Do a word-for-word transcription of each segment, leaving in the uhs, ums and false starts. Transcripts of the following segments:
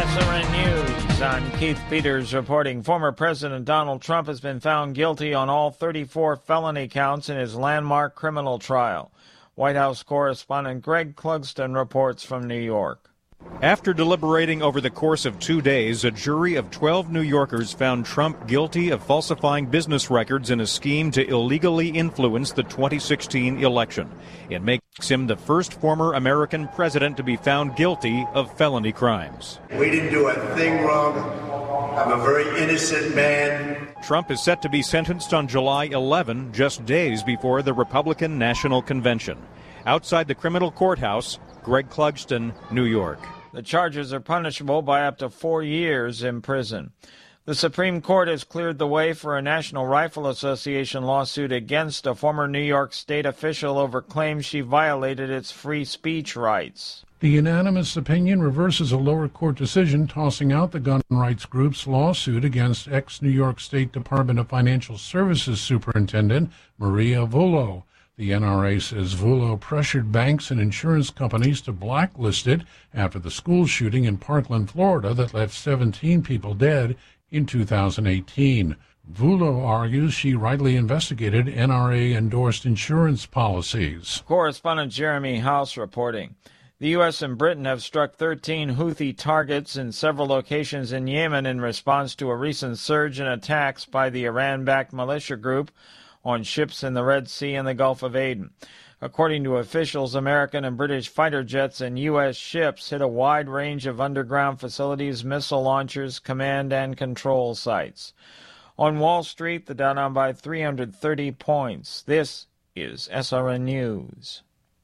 S R N News. I'm Keith Peters reporting. Former President Donald Trump has been found guilty on all thirty-four felony counts in his landmark criminal trial. White House correspondent Greg Clugston reports from New York. After deliberating over the course of two days, a jury of twelve New Yorkers found Trump guilty of falsifying business records in a scheme to illegally influence the twenty sixteen election. It makes him the first former American president to be found guilty of felony crimes. We didn't do a thing wrong. I'm a very innocent man. Trump is set to be sentenced on July eleventh, just days before the Republican National Convention. Outside the criminal courthouse, Greg Clugston, New York. The charges are punishable by up to four years in prison. The Supreme Court has cleared the way for a National Rifle Association lawsuit against a former New York State official over claims she violated its free speech rights. The unanimous opinion reverses a lower court decision tossing out the gun rights group's lawsuit against ex-New York State Department of Financial Services Superintendent Maria Vullo. The N R A says Vullo pressured banks and insurance companies to blacklist it after the school shooting in Parkland, Florida, that left seventeen people dead in two thousand eighteen. Vullo argues she rightly investigated N R A-endorsed insurance policies. Correspondent Jeremy House reporting. The U S and Britain have struck thirteen Houthi targets in several locations in Yemen in response to a recent surge in attacks by the Iran-backed militia group on ships in the Red Sea and the Gulf of Aden. According to officials, American and British fighter jets and U S ships hit a wide range of underground facilities, missile launchers, command and control sites. On Wall Street, the Dow down by three hundred thirty points. This is S R N News.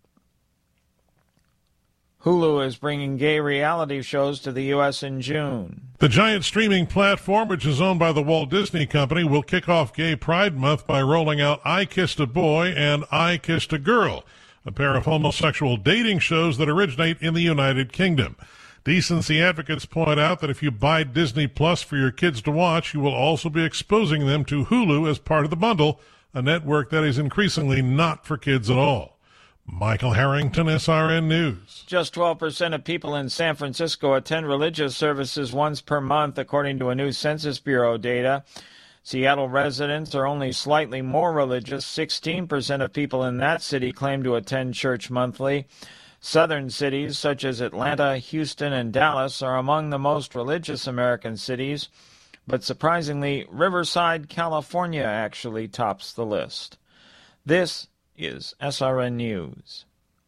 Hulu is bringing gay reality shows to the U S in June. The giant streaming platform, which is owned by the Walt Disney Company, will kick off Gay Pride Month by rolling out I Kissed a Boy and I Kissed a Girl, a pair of homosexual dating shows that originate in the United Kingdom. Decency advocates point out that if you buy Disney Plus for your kids to watch, you will also be exposing them to Hulu as part of the bundle, a network that is increasingly not for kids at all. Michael Harrington, S R N News. Just twelve percent of people in San Francisco attend religious services once per month, according to a new Census Bureau data. Seattle residents are only slightly more religious. sixteen percent of people in that city claim to attend church monthly. Southern cities such as Atlanta, Houston, and Dallas are among the most religious American cities. But surprisingly, Riverside, California actually tops the list. This is S R N News.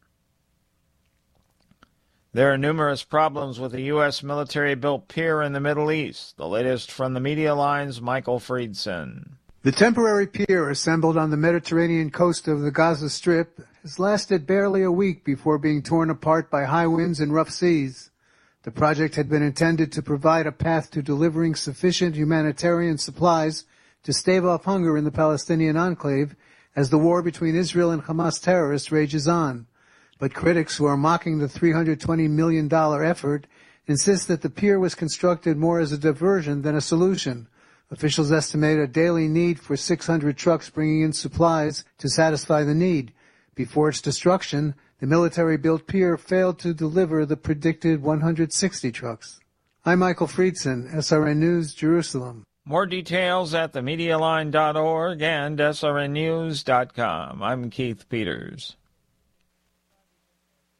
There are numerous problems with a U S military-built pier in the Middle East. The latest from the Media Line's Michael Friedson. The temporary pier assembled on the Mediterranean coast of the Gaza Strip has lasted barely a week before being torn apart by high winds and rough seas. The project had been intended to provide a path to delivering sufficient humanitarian supplies to stave off hunger in the Palestinian enclave as the war between Israel and Hamas terrorists rages on. But critics who are mocking the three hundred twenty million dollars effort insist that the pier was constructed more as a diversion than a solution. Officials estimate a daily need for six hundred trucks bringing in supplies to satisfy the need. Before its destruction, the military-built pier failed to deliver the predicted one hundred sixty trucks. I'm Michael Friedson, S R N News, Jerusalem. More details at the media line dot org and S R N news dot com. I'm Keith Peters.